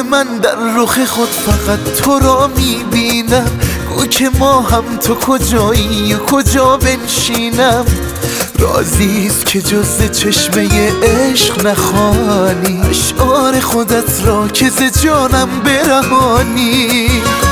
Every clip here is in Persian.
من در رخ خود فقط تو را میبینم. گو که ما هم تو کجایی و کجا بنشینم. رازیست که جز چشمه عشق نخوانی، اشعار خودت را که ز جانم برهانی.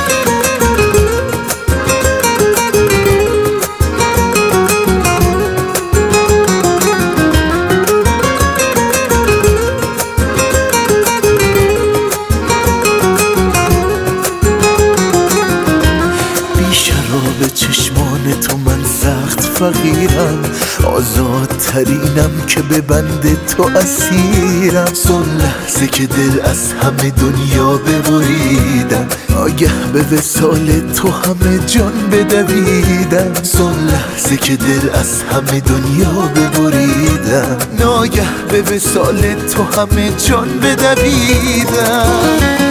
به چشمان تو من سخت فقیرم، آزادترینم که به بند تو اسیرم. زان لحظه که دل از همه دنیا ببریدم، آگه به وصال تو همه جان بدویدم. زان لحظه که دل از همه دنیا ببریدم، ناگه به وصال تو همه جان بدویدم.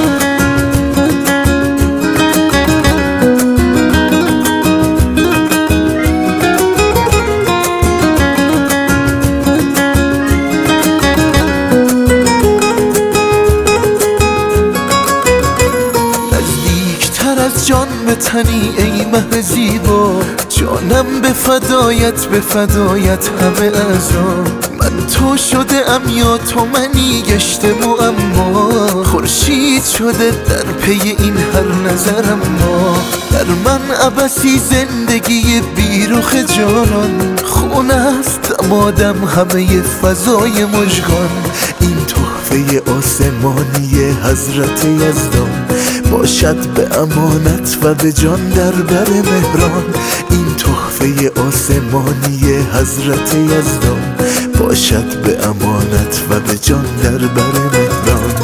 از جان به تنی ای مه زیبا، جانم به فدایت به فدایت همه اعضا. من تو شده ام یا تو منی گشته معما، خورشید شده در پی این هر نظرم ما. در من عبثی زندگی بیروخ جانان، خون است دمادم همه فضای مژگان. این تحفه آسمانی حضرت یزدان، باشد به امانت و به جان در بر مهران. این تحفه آسمانی حضرت یزدان، باشد به امانت و به جان در بر مهران.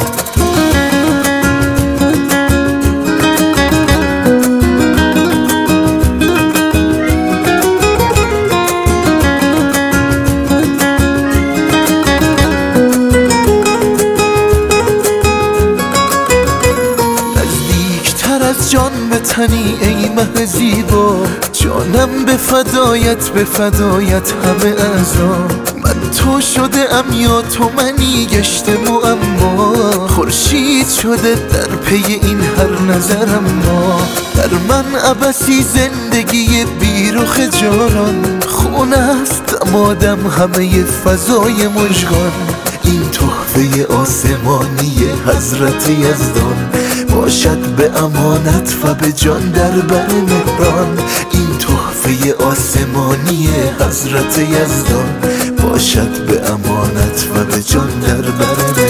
از جان به تنی ای مه زیبا، جانم به فدایت به فدایت همه اعضا. من تو شده ام یا تو منی گشته معما، خورشید شده در پی این هر نظرم ما. در من عبثی زندگی بیروخ جانان، خون است دمادم همه فضای مژگان. این تحفه آسمانی حضرت یزدان، باشد به امانت و به جان در بر مهران. این تحفه آسمانی حضرت یزدان، باشد به امانت و به جان در بر مهران.